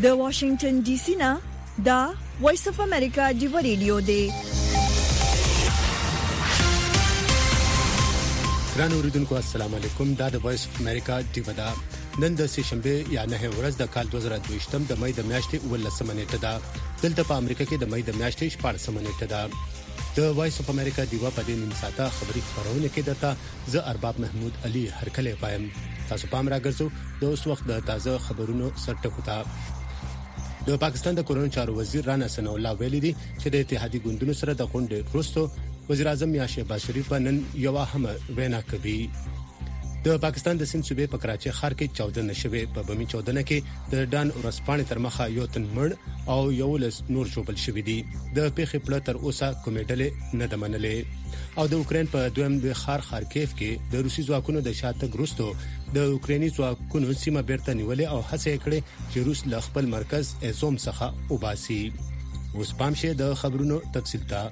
د واشنگټن ډي سي نه دا وایس اف امریکا دی ریډیو دی. ګران اوریدونکو السلام علیکم. دا د وایس اف امریکا دی ودا نن د سشنبه یا نه ورځ د کال 2022 د مې د میاشتې 19 نیټه ده. دلته په امریکا کې د مې د میاشتې 14 نیټه ده. د وایس اف امریکا دی په دې نیم ساعته خبري خبرونه کې درته زه ارباب محمود علي هرکله وایم. تاسو پام راګرځو د اوس وخت د تازه خبرونو سرټکو ته. د پاکستان د کورونو چارو وزیر رانا ثنا الله ویلي دي چې د اتحادیې ګوندونو سره د غونډې وروسته وزیر اعظم شهباز شریف نن یو هم وینا کوي. د پاکستان د سند صوبې په کراچۍ ښار کې 14 نشوي په بمی 14 کې د ډان ورسپانې تر مخه یو تن مړ او یو لس نور شوبل شوی دي. د پیښې پله تر اوسه کومې ډلې نه دمنلې او د اوکرين په دویم د خارکیف کې د روسي ځواکونو د شاتګ وروسته د اوکريني ځواکونو سیمه بیرته نیولې او هڅه کړې چې روس له خپل مرکز ازوم څخه وباسي. اوس پام شه د خبرونو تفصیل ته.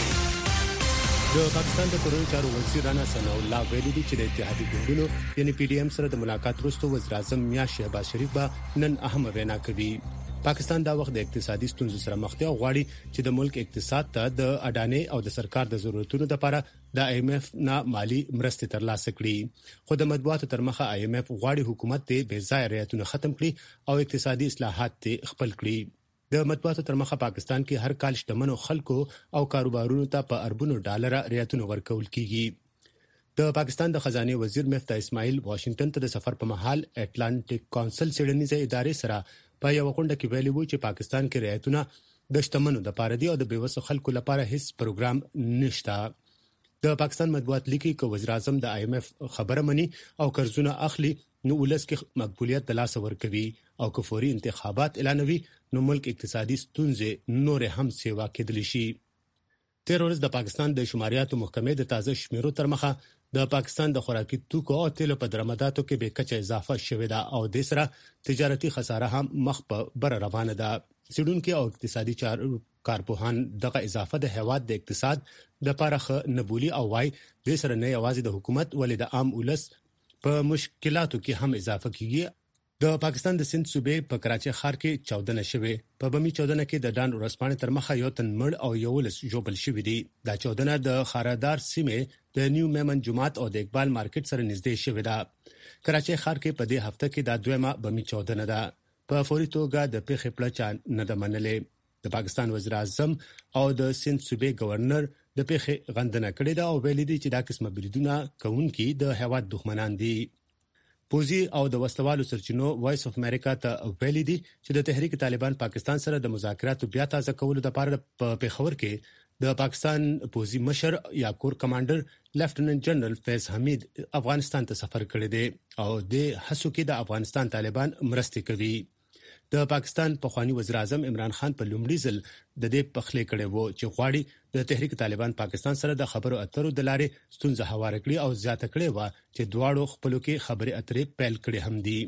د پاکستان د کورونو چارو وزیر رانا ثنا الله ویلي دي چې د اتحادیې ګوندونو یعنی پی ډی ایم سره د ملاقات وروسته وزیر اعظم شهباز شریف به نن اهم وینا کوي. پاکستان دا وخت د اقتصادي ستونزو سره مخ دی او غواړي چې د ملک اقتصاد ته د اډانې او د سرکار د ضرورتونو لپاره د آی ایم ایف نه مالی مرستې ترلاسه کړي. خو د مطبوعاتو تر مخه آی ایم ایف غواړي حکومت ته بې ځای رعایتونه ختم کړي او اقتصادي اصلاحات ته خپل کړي. د مطبوعاتو تر مخه پاکستان کې هر کال شتمنو خلکو او کاروبارونو ته په اربونو ډالر رعایتونه ورکول کیږي. د پاکستان د خزانه وزیر مفتاح اسماعیل واشنگټن ته د سفر په مهال اټلانټیک کونسل سیډنیزه ادارې سره په یو غونډه کې ویلي وو چې پاکستان کې رعایتونه د شتمنو د پاره دی او د بیوسو خلکو لپاره هیڅ پروګرام نشته. د پاکستان مطبوعات لیکي چې وزیر اعظم د آی ایم ایف خبره مني او قرضونه اخلي نو ولس کې مقبولیت د لاس ورکوي او کفوري انتخابات اعلانوي نو ملک اقتصادي ستونزې نور هم سیوا کېدلی شي. تیر ورځ د پاکستان د شماریاتو محکمې د تازه شمیرو تر مخه د پاکستان د خوراکي توکو او تیلو په درآمداتو کې به کچه اضافه شوې ده او د سره تجارتي خساره هم مخ په بر روانه ده. سیډونکو او اقتصادي کارپوهان دغه اضافه د هواد د اقتصاد د لپاره نبولي او وايي د سره نه یوازې د حکومت ولې د عام ولس په مشکلاتو کې هم اضافه کیږي. د پاکستان د سند صوبې په کراچۍ ښار کې 14 نشوي په بمی 14 کې د ډان ورسپانې تر مخه یو تن مړ او یو لس جوبل شوی دي. دا 14 د خاردار سیمه د نیو میمن جماعت او د اقبال مارکیټ سره نږدې شوی ده. کراچۍ ښار کې په دې هفته کې د دویمه بمی 14 ده. په فوري توګه د پیښې پلان نه د منلې. د پاکستان وزیر اعظم او د سند صوبې گورنر د پیښې غندنه کړې ده او ویلي دي چې دا قسمه بریدونه کوونکي د هواد دښمنان دي. پوزي او د وسلوالو سرچینو وایس اف امریکا ته ویلي دي چې د تحریک طالبان پاکستان سره د مذاکراتو بیا تازه کولو لپاره په پیښور کې د پاکستان پوزي مشر یا کور کمانډر لیفټیننټ جنرال فیض حمید افغانستان ته سفر کړی دی او د هڅو کې د افغانستان طالبان مرستې کوي. د پاکستان پخوانی وزیر اعظم عمران خان په لومړي ځل د دې پخلي کړي وو چې غواړي د تحریک طالبان پاکستان سره د خبرو اترو د لارې ستونزه هواره کړي او زیاته کړي و چې دواړو خپلو کې خبرې اترې پیل کړي هم دي.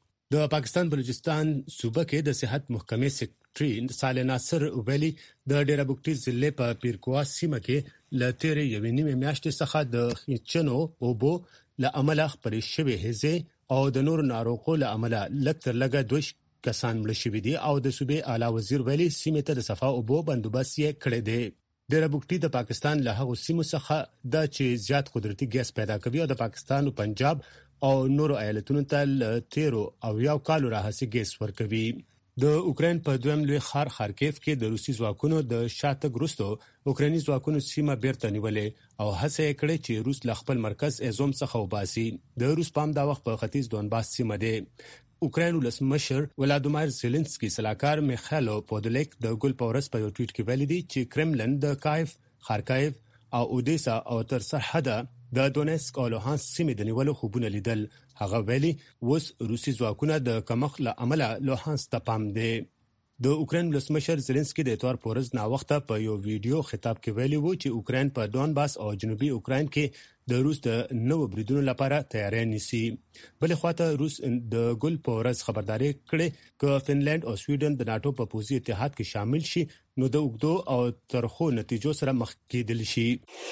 د پاکستان بلوچستان صوبه کې د صحت محکمې سیکریټري صالح ناصر ویلي د ډیرابوکټي ضلع په پیرکوا سیمه کې ل تیر یوې نیمه میاشتې څخه د چنو اوبو لامل خبرې شوې هزه او د نور ناروغو لامل لکتر لګه دوش کسان مړ شوي دي او د صوبې اعلی وزیر ویلي سیمه ته د صفا اوبو بندوبست یې کړی دی. ډیرابوکټي د پاکستان له هغو سیمو څخه د چې زیات قدرتي ګیس پیدا کوي او د پاکستان او پنجاب او نورو ایالتونو ته تیرو او یو کال راهسي ګیس ورکوي. د اوکرين په دویم لوی خارکیف کې د روسي ځواکونو د شاتګ وروسته اوکراني ځواکونو سیمه بیرته نیولې او هڅه کړې چې روس له خپل مرکز ازوم څخه وباسي. د روس پام دا وخت په ختیځ دونباس سیمه دی. اوکرين ولسمشر ولادیمیر زيلنسکي سلاکار میخایلو پودلیک د ګل پورس په یو ټویټ کې ویلي دي چې کرملن د کایف، خارکایف او اودیسا او تر سرحد د دونیسک او لوهانسک سیمې د نیولو خوبونه لیدل. هغه ویلي اوس روسي ځواکونه د کمښت له امله لوهانسک ته پام دي. د اوکرين ولسمشر زيلنسکي د اتوار پورز نا وخت په یو ویډیو خطاب کې ویلي وو چې اوکرين په دونباس او جنوبي اوکرين کې د روس د نوو بریدونو لپاره تیاری نیسي. بل خواته روس د ګل پورز خبرداري کړې چې فنلند او سویډن د ناتو په پوزي اتحاد کې شامل شي نو د اوګدو او ترخو نتیجو سره مخ کېدل شي.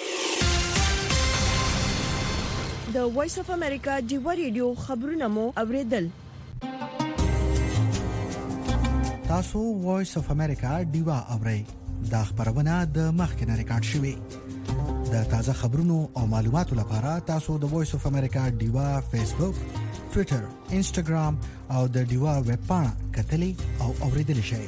د وایس اف امریکا دی ریډیو خبرونه مو اوریدل. تاسو وایس اف امریکا ډیوا اورئ دا خبرونه د مخکنه ریکارډ شوی د تازه خبرونو او معلوماتو لپاره تاسو د وایس اف امریکا ډیوا فیسبوک، ټوئیټر، انسټاګرام او د ډیوا ویب پاڼه کتلې او اوریدل شئ.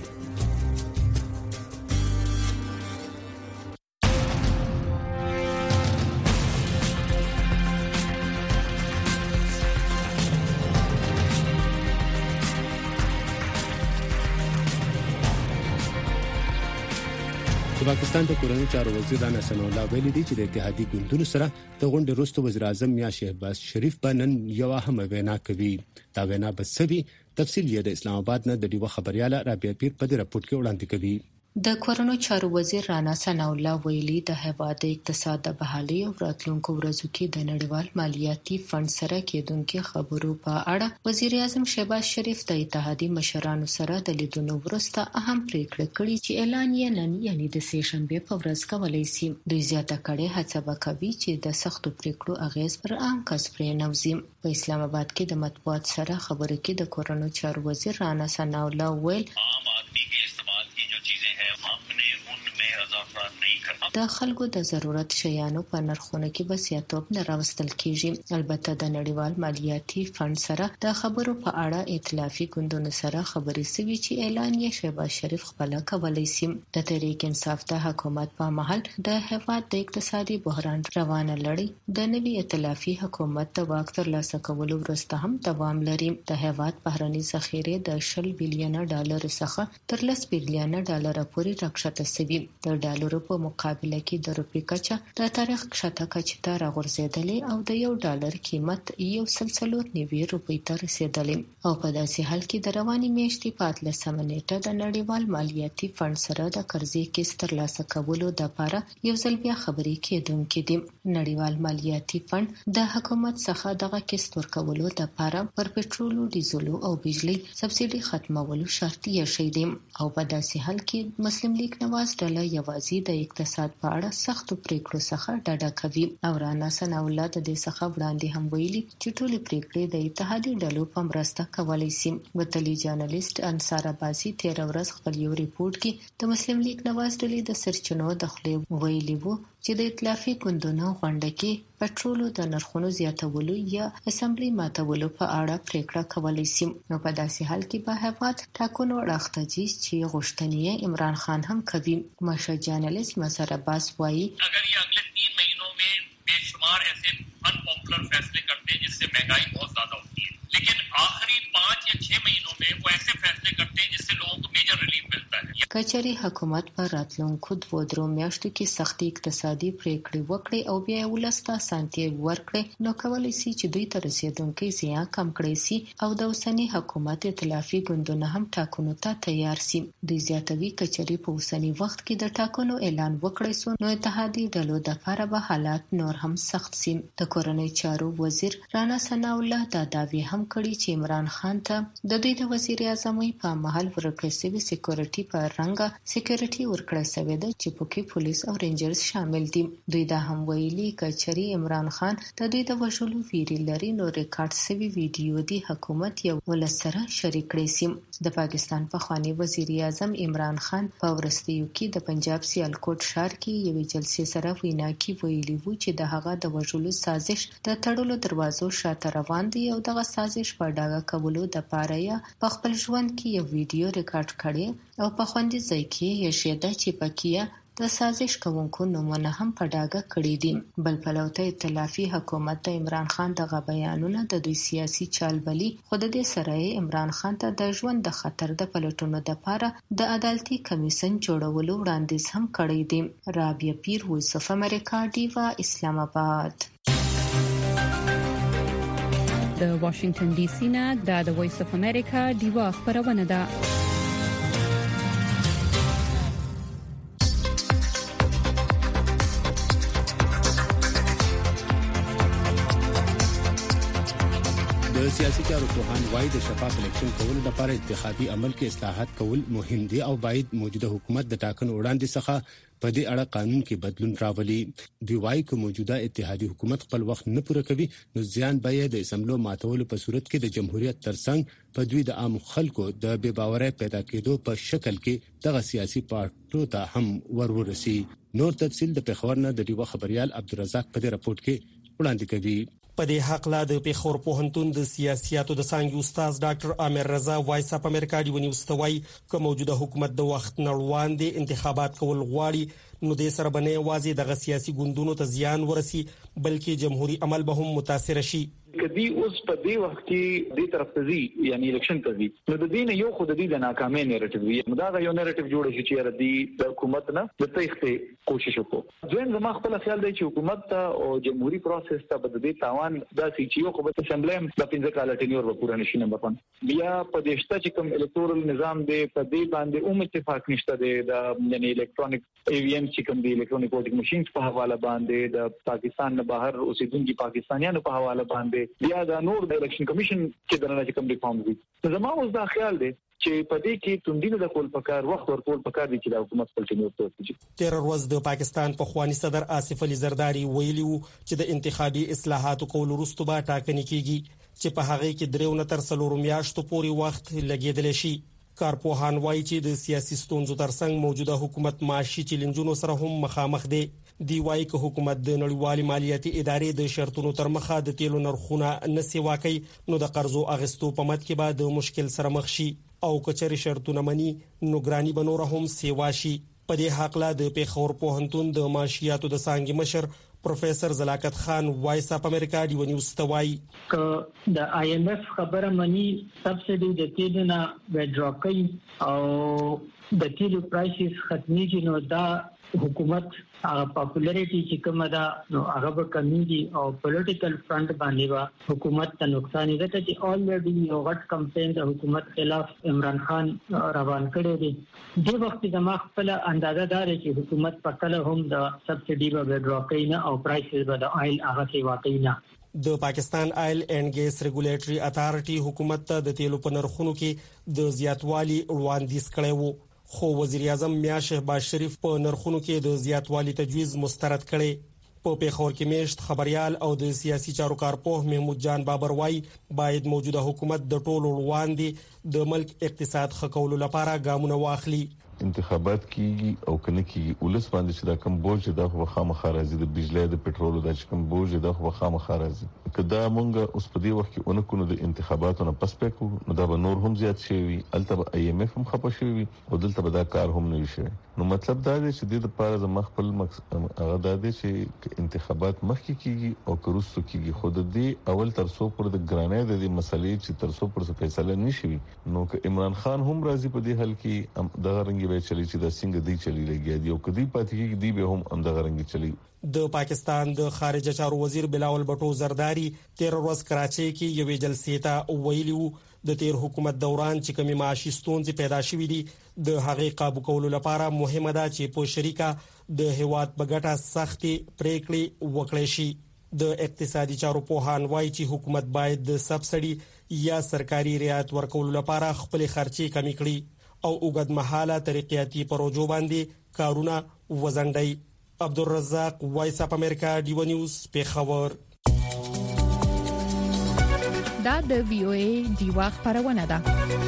د پاکستان د کورنیو چارو وزیر رانا ثناء الله ویلي دی چې د اتحادیې ګوندونو سره د غونډې وروسته وزیر اعظم یا شهباز شریف بنن یو اهم وینا کوي. دا وینا به سوي تفصیل یې د اسلام آباد نه د ډیوه خبرياله رابعه پیر په دې راپورټ کې وړاندې کوي. د کورنیو چارو وزیر رانا ثناء الله ویلي د هیواد د اقتصاد د بحالي او راتلونکو ورځو کې د نړیوال مالیاتي فند سره کېدونکو خبرو په اړه وزیر اعظم شهباز شریف د اتحادیې مشرانو سره د لیدلو وروسته اهم پریکړه کړې چې اعلان یې نن یعنی د سهشنبه په ورځ کولای شي. دوی زیاته کړې هڅه وکوي چې د سختو پریکړو اغیز پر عام کس پرې نه وزي. په اسلام آباد کې د مطبوعات سره خبرې کې د کورنیو چارو وزیر رانا ثناء الله ویل د خلکو د ضرورت شیانو په نرخونو کې به زیاتوب نه راوستل کیږي. البته د نړیوال مالیاتي فند سره د خبرو په اړه ائتلافي ګوندونو سره خبرې سوي چې اعلان یې شهباز شریف خپل کولای شي. د تحریک انصاف د حکومت په محل د هیواد د اقتصادي بحران روانه لړۍ د نوي ائتلافي حکومت د واک ترلاسه کولو وروسته هم دوام لري. د هیواد بهرني ذخیره د 10 بلین ډالر څخه تر 10 بلین ډالر پورې راکښته شوی. د ډالرو په مقابل کې د روپی کچه د تاریخ کښته کچه ته راغورځېدلې او د $1 قیمت 1.4 روپۍ ته رسیدلې. او په داسې حال کې د رواني میاشتې په 13 نیټه د نړیوال مالیاتي فند سره د قرضې کیس ترلاسه کولو لپاره یو ځل بیا خبرې کېدونکې دي. نړیوال مالیاتي فند د حکومت څخه دغه کیس ورکولو لپاره پر پټرولو، ډیزلو او بجلی سبسایډي ختمولو شرط یې شوی دی. او په داسې حال کې مسلم لیگ نواز ډله یوازې د اقتصاد په اړه سختو پریکړو څخه ډډه کوي. او رانا ثناء الله د دې څخه وړاندې هم ویلي چې ټولې پریکړې د اتحادیې ډلو په مرسته کولای شي. وتلی جرنالست انصار عباسي 13 ورځ خپل یو ریپورت کې د مسلم لیگ نواز ډلې د سرچینو د خلې ویلي وو چې د ائتلافي ګوندونو غونډه کې پټرولو د نرخونو زیاتولو یا اسمبلی ماتولو په اړه پریکړه کولای شي. نو په داسې حال کې به هیواد ټاکنو راخته چې غوښتنې عمران خان هم کوي. مشهور جرنالست مسر عباس وايي اگر یہ اگلے 3 مہینوں میں بے شمار ایسے انپاپولر فیصلے کرتے ہیں جس سے مہنگائی بہت زیادہ ہوتی ہے، لیکن آخری 5 یا 6 مہینوں میں وہ ایسے فیصلے کرتے ہیں جس سے لوگوں کو میجر ریلیف ملتا ہے. کچري حکومت پر راتلونکو 2 میاشتو کې سختي اقتصادي پریکړې وکړي او بیا ولسته سانتي ورکړي نو کولای شي چې دوی ته رسیدونکي زیان کم کړي شي او د اوسنی حکومت ائتلافي ګوندونه هم ټاکنو ته تیار شي. دوی زیاتوي کچري په اوسنی وخت کې د ټاکنو اعلان وکړي سو نو اتحادیې ډلو د لپاره به حالات نور هم سخت شي. د کورنیو چارو وزیر رانا ثناء الله دا داوی هم کړی چې عمران خان ته د دوی د وزیر اعظم په محل ورکړل شوی سکیورټي په رنګه سکیورټي ورکړل شوی دی چې پکې پولیس او رینجرز شامل دي. دوی دا هم ویلي کچري عمران خان د دوی د وژلو ویری لري نو ریکارډ شوی ویډیو دی حکومت یو ولسره شریک کړی سي. د پاکستان پخوانی وزیر اعظم عمران خان په ورستیو کې د پنجاب سیالکوټ ښار کې یو جلسې سره وینا کې ویلي وو چې د هغه د وژلو سازش د تړلو دروازو شاته روان دی او دغه سازش په ډاګه کولو د پاره یې په خپل ژوند کې یو ویډیو ریکارډ کړی او په خوندي ځای کې یې شیده چې پکې د سازش کوونکو نومونه هم په ډاګه کړي دي. بل پلو ته ائتلافي حکومت د عمران خان دغه بیانونه د دوی سیاسي چالبلي خو د دې سره عمران خان ته د ژوند د خطر د پلټونو لپاره د عدالتي کمیسن جوړولو وړاندیز هم کړی دی. رابعه پیر، وایس اف امریکا، ډیوا، اسلام آباد. د واشنگټن ډي سي نه د وایس اف امریکا ډیوا خبرونه ده. د د سیاسي چارو پوهان وايي د شفاف الیکشن کولو لپاره انتخابي عمل کې اصلاحات کول مهم دي او باید موجوده حکومت د ټاکنو وړاندې څخه په دې اړه قانون کې بدلون راولي. دی وايي چې موجوده اتحادیه حکومت خپل وخت نه پوره کوي نو ځان به د اسمبلو ماتولو په صورت کې د جمهوریت ترڅنګ په دوی د عام خلکو د بې باورۍ پیدا کېدو په شکل کې دغه سیاسي پارټو ته هم ورورسي. نور تفصیل د پیښور نه د ډیوه خبريال عبدالرزاق په دې راپورټ کې وړاندې کوي. په دې حق لا د پیښور پوهنتون د سیاسياتو د څانګې استاد ډاکټر عامر رضا وایس اپ امریکا دی ونیوستوي کوم موجوده حکومت د وخت نړوان دي انتخابات کول غواړي نو د سره بنې واځي د سیاسي ګوندونو ته زیان ورسي بلکې جمهوریت عمل به هم متاثر شي. کدی اوس په دې وخت کې د طرف ته زی یعنی الیکشن ته زی نو د دین یو خود د ناکامۍ نریټیو وي نو دا یو نریټیو جوړ شي چې ردی د حکومت نه د تېښتې کوشش وکړو. ځین زما خپل خیال دی چې حکومت ته او جمهوریت پروسس ته بد دي تاوان دا چې یو خو په اسمبلی د 15 کال ټینیور په پوره نشي نمبر 1 بیا په دې شته چې کوم الکتورل نظام دی په دې باندې اتفاق نشته دی د یعنی الکترونیک ایویم چې کوم دی الکترونیک ووټینګ ماشينز په حواله باندې د پاکستان نه بهر اوسیدونکو پاکستانیانو په حواله باندې بیا د نور د الیکشن کمیشن چې درنه کوم ریفارم دي. زما اوس دا خیال دی چې په دې کې توندینه د کول پکار وخت ورکول پکار دي چې د حکومت خپل ټینور ته وځي. تیر ورځ د پاکستان په خواني صدر آصف علي زرداری ویلي وو چې د انتخابي اصلاحاتو کول وروسته به ټاکنې کیږي چې په هغه کې درېونه تر 4 میاشتو پورې وخت لګیدل شي. کارپوهان وایي چې د سیاسي ستونزو ترڅنګ موجوده حکومت معاشي چیلنجونو سره هم مخامخ دی. دی وايي چې حکومت د نړیوالې مالیاتي ادارې د شرطونو تر مخه د تیلو نرخونه نسی واکي نو د قرضو اغستو په مد کې به د مشکل سره مخ شي او کچري شرطونه مني نو ګرانی بنور هم سیوا شي. په دې حق لا د پیښور پوهنتون د معاشياتو د څانګې مشر پروفیسور زلاکت خان وایس اپ امریکا دی ونیوستوي ک د آی ایم ایف خبره مني سبسيډي د تیلو نه وډرا کوي او د تیلو پرایسز ختميږي نو دا حکومت پاپولریټي چې کومه ده نو هغه به کمیږي او پولیټیکل فرنٹ باندې وا حکومت ته نقصان دی چې الریډي یو غټ کمپاین د حکومت خلاف عمران خان روان کړی دی. د وخت د ما خپل اندازه دار چې حکومت په کله هم د سبسيډي به ډرا کوي نه او پرایسز به د آیل هغه سی واقعي نه. د پاکستان آیل اینڈ ګیس ریګولیټری اتارټي حکومت ته د تیلو په نرخونو کې د زیاتوالي وړاندیز کړی وو خو وزیر اعظم میاں شهباز شریف په نرخونو کې د زیاتوالي تجویز مسترد کړي. په پیښور کې میشت خبريال او د سیاسي چارو کارپوه محمود جان بابر وايي باید موجوده حکومت د ټولو وړاندې د ملک اقتصاد ښه کولو لپاره ګامونه واخلي. انتخابات کیږي او کنه کیږي ولس باندې چې دا کم بوج د خامخا راځي د بجلی د پټرول د کم بوج د خامخا راځي کدا مونږ اوس په دې وخت کې اونکو د انتخاباتو نه پس پکو نو دا به نور هم زیات شي الته آی ایم ایف هم خپه شي او دلته به دا کار هم نه شي. نو مطلب دا دی چې د لپاره د مخبل هغه دا دی چې انتخابات مخکې کیږي او کروستو کیږي خود دې اول تر څو پر د ګرانې د مسلې چې تر څو پر فیصله نشي نو که عمران خان هم راضي په دې حل کې د غرنګي به چلی چې د څنګه دی چلی لګي دی او کدی پاتې کې دی به هم د غرنګي چلی. د پاکستان د خارجه چارو وزیر بلاول بټو زرداری تیر ورځ کراچۍ کې یوې جلسې ته ویلي د تیر حکومت دوران چې کومي معاشي ستونزې پیدا شوې دي د هغې قابو کولو لپاره مهمه ده چې په شریکه د هیواد بغټه سختي پریکړې وکړي شي. د اقتصادي چارو پوهان وایي چې حکومت باید د سبسيډي یا سرکاري رعایت ورکولو لپاره خپل خرچې کمی کړي او اوږد مهاله طریقياتي پروژو باندې کارونه وزنډي. عبدالرزاق وایس اپ امریکا دیو نیوز پیښور. دا د وی او ای دیوا خبرونه ده.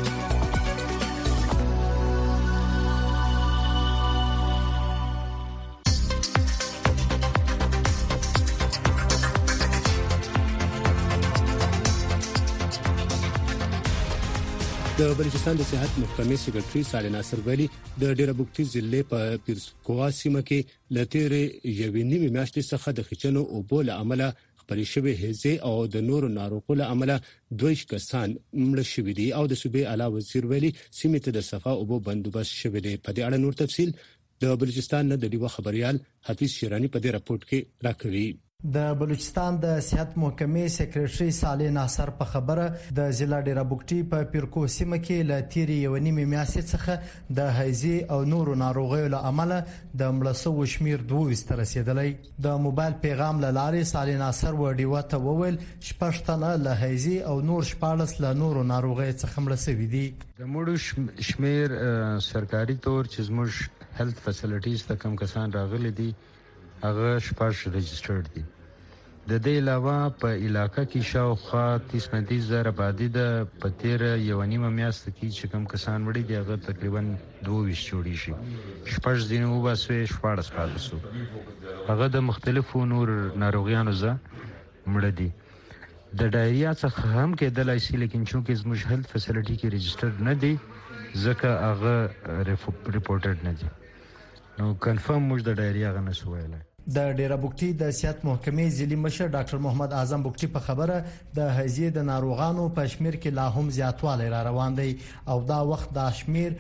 د بلوچستان د صحت محکمې سکرټري صالح ناصر ویلي د ډیربوکټي ضلع په پیرسکوا سیمه کې لټېره یوې نیمه میاشتې څخه د خچنو او بول عمل خبرې شوې هزه او د نورو ناروغو له عمل 2 کسان مړ شوي دي او د صوبې اعلی وزیر ویلي سیمه ته د صفا او بندوبست شوی دی. په دې اړه نور تفصيل د بلوچستان نه د ډیوه خبريال حفیظ شیرانی په دې راپورټ کې راکوي. د بلوچستان د صحت محکمې سکریټري صالح ناصر په خبره د ضلع ډیره بوکټي په پیرکو سیمه کې ل تیری یو نیمه میاشتې څخه د هیزي او نورو ناروغیو له امله د مړسو شمیر 22 ته رسیدلی. د موبایل پیغام له لارې صالح ناصر وډیو ته وویل شپږ تنه له هیزي او نور 14 له نورو ناروغیو څخه مړ شوي دي. د مړو شمیر سرکاري تور چې زموږ هیلث فیسیلیټیز ته کم کسان راغلي دي هغه شپږ رجسټرډ دي. د دې علاوه په علاقې کې شاوخوا 30-35 زره آبادي د پتیر یو نیمه میاشت کې چې کم کسان وړي دي هغه تقریبا 22 جوړی شي. شپږ ځینې وباسوي 14 پاتې شو. هغه د مختلفو نور ناروغیانو زه مړ دي. د ډایریا څخه هم کېدلای شي لیکن چونکې زموږ هیلث فیسیلیټي کې رجسټرډ نه دي ځکه هغه ریپورټډ نه دي. نو کنفرم موږ د ډایریا غنه سوایله. د ډیره بوکټي د صحت محکمې ځلې مشر ډاکټر محمد اعظم بوکټي په خبره د هزي د ناروغانو په شمیر کې لا هم زیاتوالی را روان دی او دا وخت د شمیر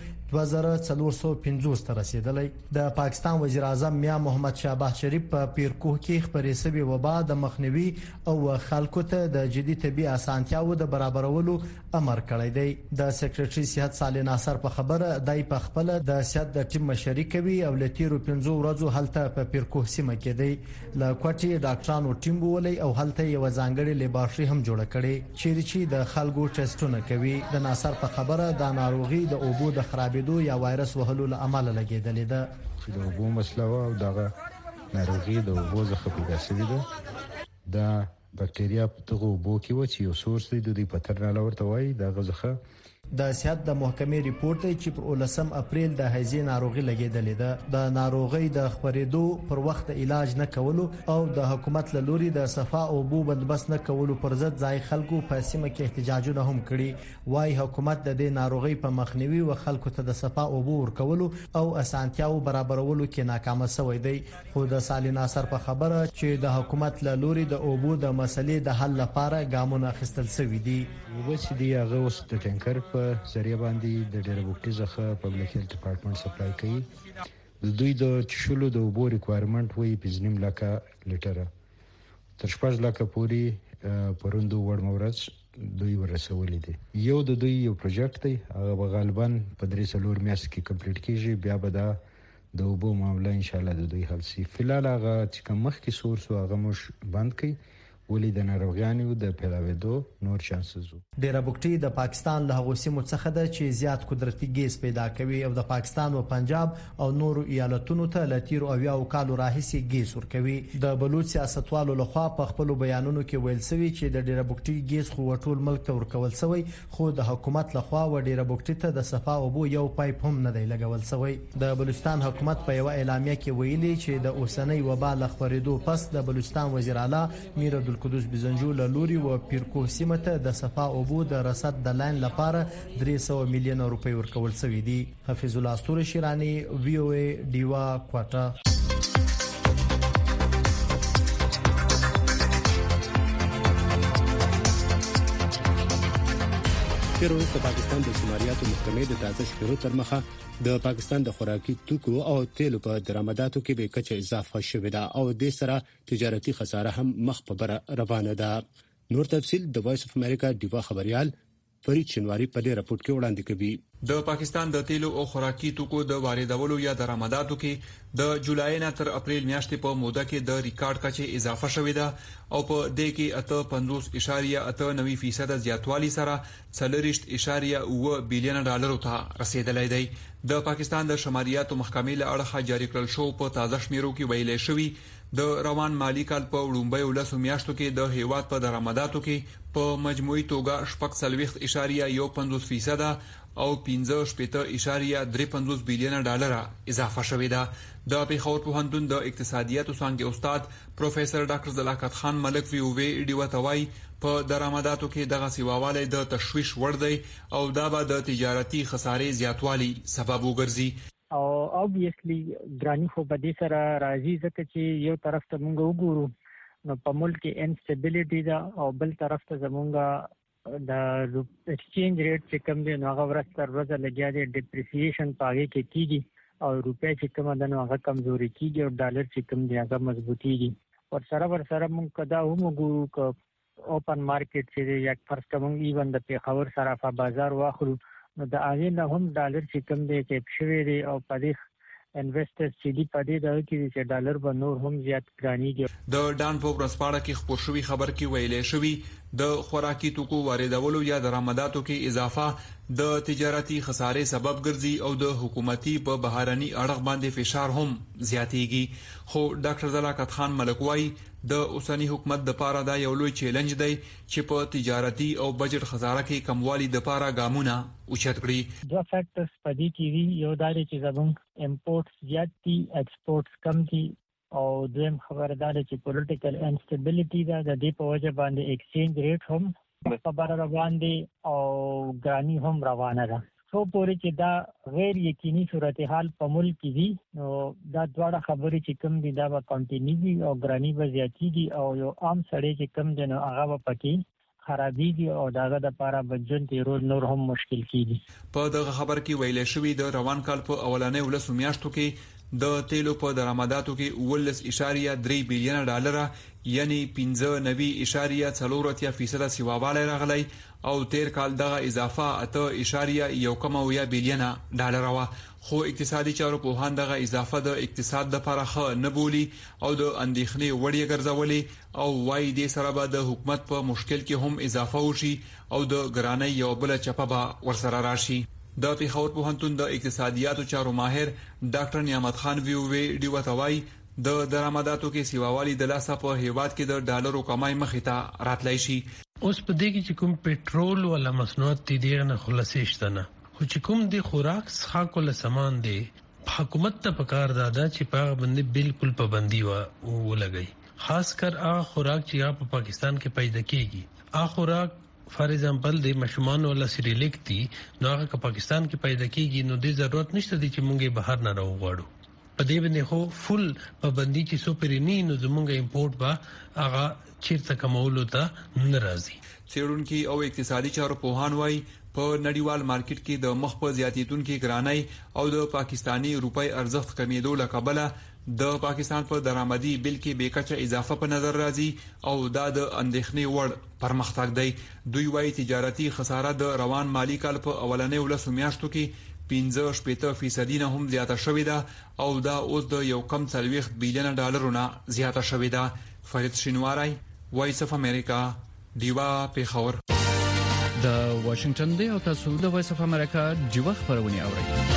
2450 ته رسیدلی. د پاکستان وزیر اعظم میا محمد شهباز شریف په پیرکوه کې خبرې سوي وبا د مخنیوي او خلکو ته د جدي طبي اسانتیاو د برابرولو امر کړی دی. د سکریټري صحت صالح ناصر په خبره دای په خپل د صحت د ټیم مشري کوي او لتیرو 15 ورځو هلته په پیرکوه سیمه کې دی ل کوټي ډاکټرانو ټیم بولي او هلته یو ځانګړي لیبارټري هم جوړ کړي چې د خلکو ټیسټونه کوي. د ناصر په خبره د ناروغي د اوبو د خرابېدو یا وایرس وهلو له امله لګیدلې ده. چې د اوبو مسله او دغه ناروغي د اوبو څخه پیدا شوې ده. دا بکټریا په دغه اوبو کې و چې یو سورس دی د دې پترناله ورته وایي دغه ځخه د صحت د محکمې ریپورت دی چې پر 19 اپریل د هیزي ناروغي لګیدلې ده. د ناروغي د خبرېدو پر وخت علاج نه کولو او د حکومت له لوري د صفا او بو بندوبست نه کولو پر ضد ځای خلکو په سیمه کې احتجاجونه هم کړي. وايي حکومت د دې ناروغي په مخنیوي او خلکو ته د صفا او بو ورکولو او اسانتیاو برابرولو کې ناکام شوی دی. خو د صالح ناصر په خبره چې د حکومت له لوري د اوبو د مسلې د حل لپاره ګامونه اخیستل شوي دي. وبس دی هغه اوس د ټانکر په ذریعہ باندې د ډیره بوکټي څخه پبلک هیلث ډپارټمنټ سپلای کوي. د دوی د چشلو د اوبو ریکوایرمنټ وی 5.5 لکه لیټره تر 4 لکه پوري پروندو وړ مورز دوی ورسولې دي. یو د دوی یو پروجیکټ دی هغه غالبا په 3 میاشتو کې کمپلیټ کیږي. بیا به دا د اوبو معاملې ان شاء الله د دوی حل شي. فلال هغه چې کوم مخ کې سورس هغه مش بند کړي ولې د ناروغانو د پیلاوېدو نور چانسز. ډیره بوکټي د پاکستان له هغو سیمو څخه ده چې زیات قدرتي ګیس پیدا کوي او د پاکستان او پنجاب او نورو ایالتونو ته لتیرو او یو کالو راهیسي ګیس ورکوي. د بلوچ سیاستوالو لخوا په خپل بیانونو کې ویل شوی چې د ډیره بوکټي ګیس خو ټول ملک ته ورکول شوی خو د حکومت لخوا و ډیره بوکټي ته د صفا او بو یو پایپ هم نه دی لګول شوی. د بلوچستان حکومت په یو اعلامیه کې ویلي چې د اوسنۍ وبا له خبرېدو پس د بلوچستان وزیر اعلی میر عبدالقدوس بزنجو لوري و پیرکو سیمه ته د صفا او بو د رصد د لاین لپاره 300 میلیون روپۍ ورکول شوې دي. حفیظ الله استور شیرانی وی او ای دیوا کوټه. پیرو د پاکستان د شماریاتو محکمې د تازه شمیرو تر مخه د پاکستان د خوراکي توکو او تیلو په درآمداتو کې به کچه اضافه شوې ده او د سره تجارتي خساره هم مخ په بر روانه ده. نور تفصيل د وایس اف امریکا دیوا خبريال فرید شنواری په دې راپورټ کې وړاندې کوي. د پاکستان د تیلو او خوراکي توکو د واردولو یا درآمداتو کې د جولای نه تر اپریل میاشتې په موده کې د ریکارډ کچه اضافه شوې ده او په دې کې 8.50% زیاتوالی سره 4.9 بلین ډالر ته رسیدلی دی. د پاکستان د شماریاتو محکمې له اړخه جاری کړل شو په تازه شمیرو کې ویلې شوی د روان مالی کال په وړومبۍ ولسو میاشتو کې د هیواد په درآمداتو کې په مجموعي توګه 4.50% او 15.3 بلین ډالر اضافه شوې ده. د پیښور پوهنتون د اقتصادیاتو څانګې استاد پروفیسور ډاکټر زلاکت خان ملک وی او وی ډیو توای په درآمداتو کې دغه سیواواله د تشویش ور دی او دا به د تجارتي خسارې زیاتوالی سبب وګرځي. او obviously ګرانی خو په دې سره راځي ځکه چې یو طرف ته موږ وګورو نو په ملک کې انسټیبিলিټي دا او بل طرف ته زمونږ د ایکسچینج ریټ چې کم دی نو هغه ورځ تر ورځې لګیا دی ډیپریسییشن پاږي کې کیږي او روپیا چې کوم د نو هغه کمزوري کیږي او ډالر چې کوم دی هغه مضبوطیږي ورسره موږ کدا هم ګورو ک اوپن مارکیټ چې یک فرض کوم ایون د پیښور صرافه بازار واخلو نو د هغه نه هم ډالر چې کم دی چې شوی دی او پدې انویسټرز چې دی پدې دا چې ډالر به نور هم زیات ګرانیږي. د ډان په ورځپاڼه کې خبر شوی خبر کې ویلې شوی د خوراکي توکو واردولو یا درآمداتو کې اضافه د تجارتي خسارې سبب ګرځي او د حکومتي په بهراني اړخ باندې فشار هم زیاتېږي. خو ډاکټر زلاکت خان ملکوای د اوسنی حکومت د پاره دا یو لوی چیلنج دی چې په تجارتي او بجټ خساره کې کموالی د پاره ګامونه اوچت کړي. دوه فیکټرز پدې کې دي، یو دا چې زموږ امپورټس زیات دي، ایکسپورټس کم دي، او دویم خبردار چې پولیټیکل انسټیبিলিټي دا د دې په وجه باندې ایکسچینج ریټ هم خبره روان دي او ګرانی هم روانه ده. سو پورې چې دا غیر یقیني صورتحال په ملک کې دي نو دا دواړه خبرې چې کم دي دا به کنټینیو او ګرانی به زیاتېږي او یو عام سړی چې کم دی نو هغه به پکې خرابېږي او داغه د پاره بجن تیرول نور هم مشکل کیږي. په دغه خبر کې ویل شوی د روان کال په اولنې ولسو میاشتو کې د تیلو په درآمداتو کې 19.3 بلین ډالر یعنی 15.4% سیواواله راغلی او تیر کال دغه اضافه 8.1 بلین ډالر وا. خو اقتصادي چارو په هان دغه اضافه د اقتصاد د پرخه نه بولی او د اندېښنې وړي ګرځولې او وايي د سره به د حکومت په مشکل کې هم اضافه وشي او د ګرانۍ یو بل چپه به ورسره راشي. د پیښور پوهنتون د اقتصادیاتو چارو ماهر ډاکټر نعمت خان وی ډی وتوای د درآمداتو کې سیواوالي د لاسه په هیواد کې د ډالرو کمای مخې ته راتلای شي. اوس په دې کې چې کوم پېټرول ولا مسنوات دي نه خلاصې شته نه، خو چې کوم د خوراک څخه کول سامان دي حکومت ته پکار دادا چې په باندې بالکل پابندي ولګي، خاص کر هغه خوراک چې په پاکستان کې پیدا کیږي. هغه خوراک فار ایگزامپل د مشمان ولا سریلیک دي نو هغه په پاکستان کې پیدا کیږي نو د ضرورت نشته دي چې مونږه بهر نه راوغواړو. په دې باندې خو فل پابندي چې سوپرینی نو زمونږه امپورټ با هغه چیرته کمولو ته ناراضي. څېړونکو او اقتصادي چارو پوهان وایي په نړیوال مارکیټ کې د مخ په زیاتېدونکو ګرانۍ او د پاکستانی روپۍ ارزښت کمیدو له کبله د پاکستان په درآمدي بل کې بیکچه اضافه په نظر راځي او دا د اندېښنې وړ پرمختګ دی. دوی وايي تجارتي خساره د روان مالی کال په اولنې ولسو میاشتو کې 15% نه هم زیاته شوې ده او دا اوس د یو کم 40 بلین ډالرونه زیاته شوې ده. فرید شینواری، وایس اف امریکا، دیوا پیښور. د واشنگټن دی او تاسو د وایس اف امریکا دیوا خبرونه اورئ.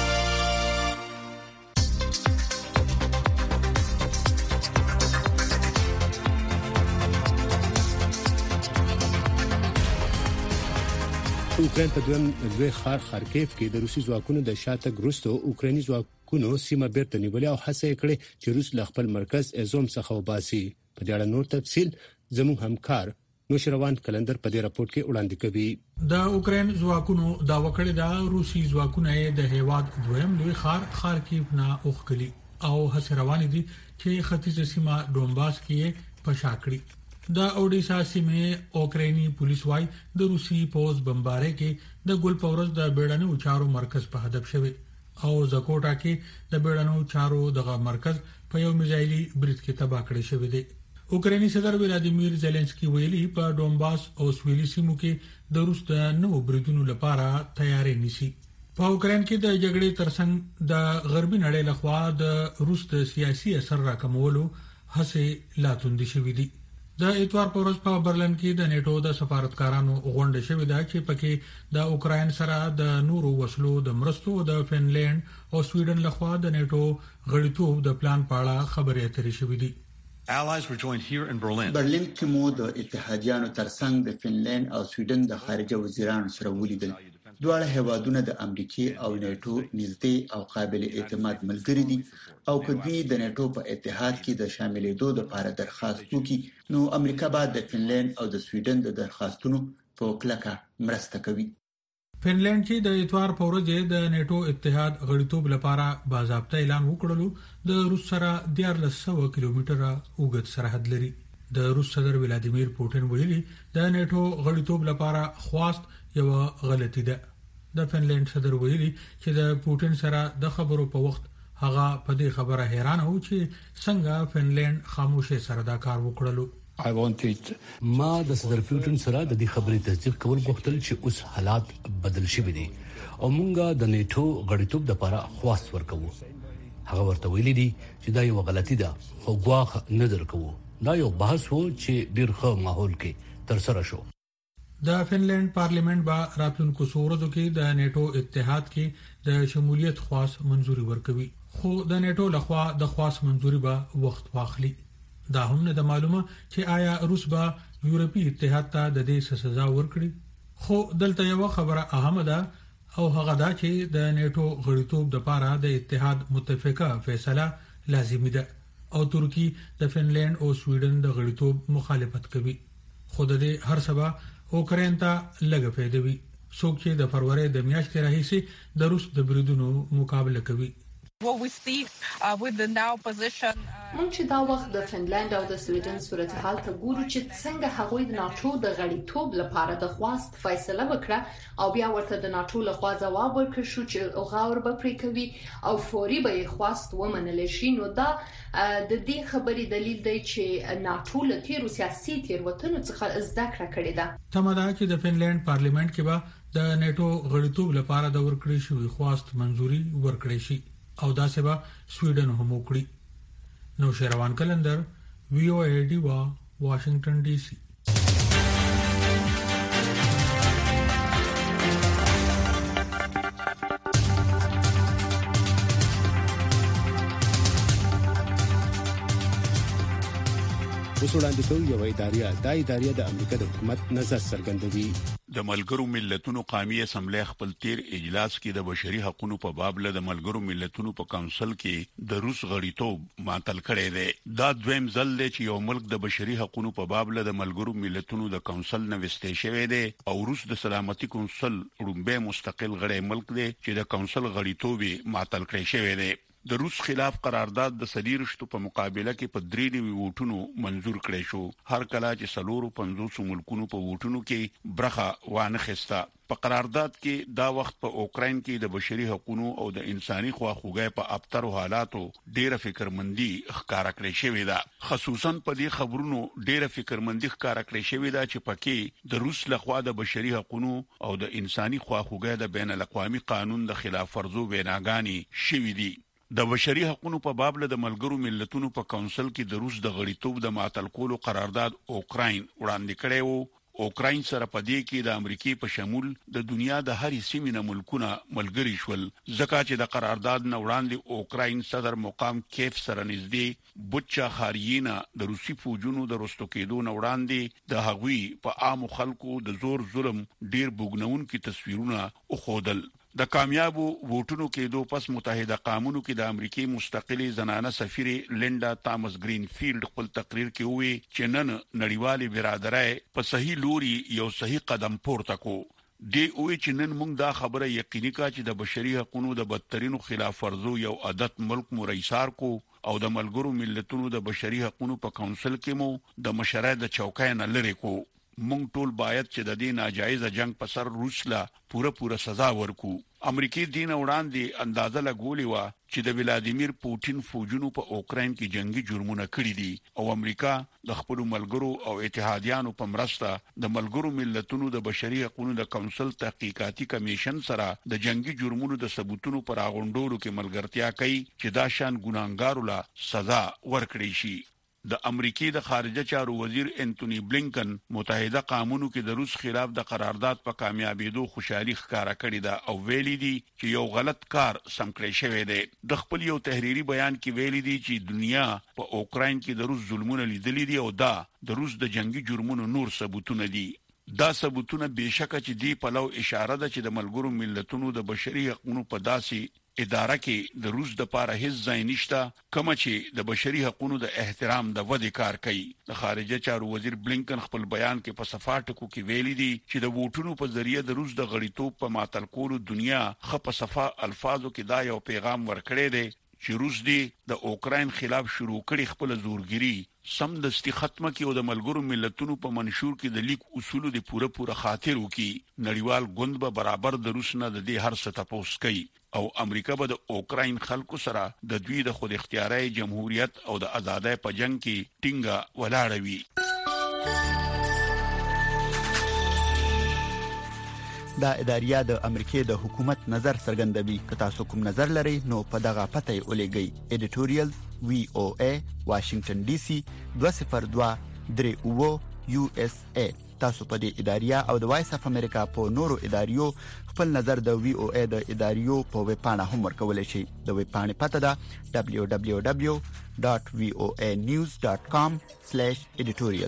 اوکراین په دویم لوی ښار خارکیف کې د روسي ځواکونو د شاتګ وروسته اوکرایني ځواکونو سیمه بیرته نیولې او هڅه کړې چې روس له خپل مرکز ازوم څخه وباسي. په دې اړه نور تفصيل زموږ همکار نوشروان کلندر په دې راپورټ کې وړاندې کوي. د اوکراین ځواکونو دا وکړه د روسي ځواکونو د هیواد دویم لوی ښار خارکیف نه اوخکلي او هڅه روانې دي چې ختیځه سیمه ډونباس کې پښاکړي. د اودیسا سیمه اوکرایني پولیس وايي د روسي پوز بمبارۍ کې د ګل پورز د بیړنیو چارو مرکز په هدف شوی او زکوټا کې د بیړنیو چارو دغه مرکز په یو میزایلی برید کې تباہ کړی شوی دی. اوکرایني صدر ولادیمیر زيلنسکي ویلي په ډونباس او سویلي سیمو کې د روس د نوو بریدونو لپاره تیاری نیسي. په اوکراین کې د جګړې ترڅنګ د غربي نړۍ لخوا د روس د سیاسي اثر راکمولو هڅې لاتوندي شوې دي. د اتوار پورز په برلین کې د نیټو د سفارتکارانو غونډه شوې ده چې پکې د اوکراین سره د نورو وسلو د مرستو د فنلند او سویډن لخوا د نیټو غړیتوب د پلان په اړه خبرې اترې شوې دي. برلین کې مو د اتحادیانو ترڅنګ د فنلند او سویډن د خارجه وزیرانو سره ولیدل. دواړه هیوادونه د امریکای او نیټو نږدې او قابل اعتماد ملګري دي او کدی د نیټو په اتحاد کې د شاملېدو لپاره درخواست وکړي نو امریکا بعد د فنلند او د سویډن د درخواستونو په کلکه مرسته کوي. فنلند چې د اتوار په ورځ د نیټو اتحاد غړیتوب لپاره باضابطه اعلان وکړلو د روس سره 1300 کیلومتره اوږد سرحد لري. د روس صدر ولادیمیر پوټین ویلي د نیټو غړیتوب لپاره خواست یو غلطی ده. د فنلند صدر ویلي چې د پوټین سره د خبرو په وخت هغه په دې خبره حیران و چې څنګه فنلند خاموشه سره دا کار وکړلو. ما د صدر پوتین سره د دې خبرې تصدیق کول غوښتل چې اوس حالات بدل شوي دي او مونږه د نیټو غړیتوب لپاره خواست ورکوو. هغه ورته ویلي دي چې دا یو غلطي ده خو غواخ نه درکو. دا یو بحث وو چې ډیر ښه ماحول کې تر سره شو. د فنلند پارلیمنت با راتلونکو سورزو کې د نیټو اتحاد کې د شمولیت خواص منځوري ورکوي، خو د نیټو لخوا د خواص منځوري به وخت واخلي. دا هم نه معلومه چې آیا روس با یورپی اتحاد ته د دې سزا ورکړي. خو دلته یو خبره اهمه ده او هغه دا چې د نیټو غړیتوب لپاره د اتحاد متفقه فیصله لازمي ده او ترکی د فنلند او سویډن د غړیتوب مخالفت کوي. خو د دې هر سبا اوکرين ته لږه فائدې وي. څوک چې د فروری د میاشتې راهیسې د روس د بریدونو مقابله کوي. مونږ چې دا وخت د فنلند او د سویډن صورتحال ته ګورو چې څنګه هغوی د ناتو د غړیتوب لپاره د خواست فیصله وکړه او بیا ورته د ناتو لخوا ځواب ورکړ شو چې غاور به پرې کوي او فوري به یې خواست ومنل شي. نو دا د دې خبرې دلیل دی چې ناتو له تیرو سیاسي تیروتنو څخه زده کړه کړې ده. تمدا چې د فنلند پارلیمنت کې به د نیټو غړیتوب لپاره د ورکړې شوی خواست منځوري ورکړې شي او دا سبا سویډن هم وکړي. نو شهروان کلندر VOA ډیوا واشنگټن ډي سي. وسوړاندې کوي یو ادارې د امریکا د حکومت نظر څرګندوي. د ملګرو ملتونو قومي اسمبلی خپل تیر اجلاس کې د بشري حقوقو په باب له د ملګرو ملتونو په کونسل کې د روس غړیتوب معطل کړی دی. دا دویم ځل دی چې یو ملک د بشري حقوقو په باب له د ملګرو ملتونو د کونسل نه وستې شوی دی او روس د سلامتي کونسل رومبه مستقل غړی ملک دی چې د کونسل غړیتوب معطل کړی شوی دی. د روس خلاف قرارداد د سلیرشتو په مقابله کې په 93 ووټونو منزور کړی شو. هر کله چې 50 ملکونو په ووټونو کې برخه وانه خسته. په قرارداد کې دا وخت په اوکراین کې د بشري حقوقو او د انساني خواخوږۍ په ابتر حالاتو ډیره فکرمندي ښکارا کړې شوې ده. خصوصا په دې خبرونو ډیره فکرمندي ښکارا کړې شوې ده چې پکې د روس لخوا د بشري حقوقو او د انساني خواخوږۍ د بین الاقوامي قانون د خلاف ورزو ویناګانی شوې دي. د بشري حقوقو په باب له د ملګرو ملتونو په کونسل کې د روس د غړیتوب د معطل کولو قرارداد اوکراین وړاندې کړی وو. اوکراین سره په دې کې د امریکای په شمول د دنیا د هرې سیمې نه ملکونه ملګري شول. ځکه چې د قرارداد نه وړاندې اوکراین صدر مقام کیف سره نږدې بوچا خارینا د روسي فوجونو د رستو کېدو نه وړاندې د هغوی په عام خلکو د زور ظلم ډیر بوګنونکي تصویرونه وښودل. د کامیابو ووټونو کېدو پس متحده قومونو کې د امریکای مستقلی زنانه سفیر لینډا تامس گرینفیلد خپل تقریر کې وی چې نن نړیوالې برادرۍ په صحیح لوري یو صحیح قدم پورته کو. دی وی چې نن موږ دا خبره یقیني کا چې د بشري حقوقو د بدترینو خلاف ورزو یو عادت ملک مریسار کو او د ملګرو ملتونو د بشري حقوقو په کونسل کې مو د مشرۍ د چوکۍ نه لری کو. مونږ ټول باید چې د دې ناجایز جنگ په سر روس لا پوره سزا ورکو. امریکای دین وړاندې اندازه لګولې و چې د ولادیمیر پوتین فوجونو په اوکراین کې جنگي جرمونه کړی دي او امریکا د خپل ملګرو او اتحادیانو په مرسته د ملګرو ملتونو د بشري حقوقو د کونسل تحقیقاتي کمیشن سره د جنگي جرمونو د ثبوتونو پر اغونډولو کې ملګرتیا کوي چې دا شان ګناګارو لا سزا ورکړي شي. د امریکای د خارجه چارو وزیر انټونی بلینکن متحده قومونو کې د روس خلاف د قرارداد په کامیابیدو خوشحالي ښکارا کړې ده او ویلي دي چې یو غلط کار سم کړی شوی دی. د خپل یو تحریری بیان کې ویلي دي چې دنیا په اوکراین کې د روس ظلمونه لیدلي دي او دا د روس د جنگي جرمونو نور ثبوتونه دي. دا ثبوتونه بهشکه چې دی په لو اشاره ده چې د ملګرو ملتونو د بشري حقوقو په داسي اداره کې د روس د پاره هیڅ ځای نشته کوم چې د بشري حقوقو د احترام د ودې کار کوي. د خارجه چارو وزیر بلینکن خپل بیان کې په صفاټکو کې ویلي دي چې د ووټونو په ذریعہ د روس د غړیتوب په معطل کولو دنیا خپ صفه الفاظو کې دا یو پیغام ورکړی دی چې روس دی د اوکراین خلاف شروع کړي خپل زورګيري سم دستي ختمه کې او د ملګرو ملتونو په منشور کې د لیک اصول د پوره خاطر وکي نړیوال غوند به برابر د روس نه د دې هر څه تپوس کوي او امریکا به د اوکراین خلکو سره د دوی د خود اختیاري جمهوریت او د ازادۍ په جنگ کې ټینګه ولاړ وي. دا اداریه د امریکای د حکومت نظر څرګندوي. که تاسو کوم نظر لرئ نو په دغه پته یې ولېږئ. editorial VOA Washington DC 202 USA. تاسو په دې اداریه او د وایس اف امریکا په نورو اداریو خپل نظر د VOA د اداریو په ویب پاڼه هم ورکولای شئ. د ویب پاڼې پته ده www.voanews.com/editorial.